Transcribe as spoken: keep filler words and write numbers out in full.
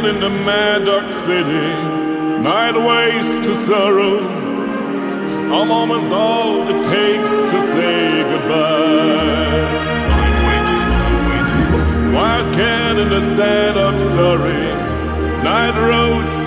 down in the mad dark city, night waste to sorrow. A moment's all it takes to say goodbye. Wild cat in the sad dog story, night roads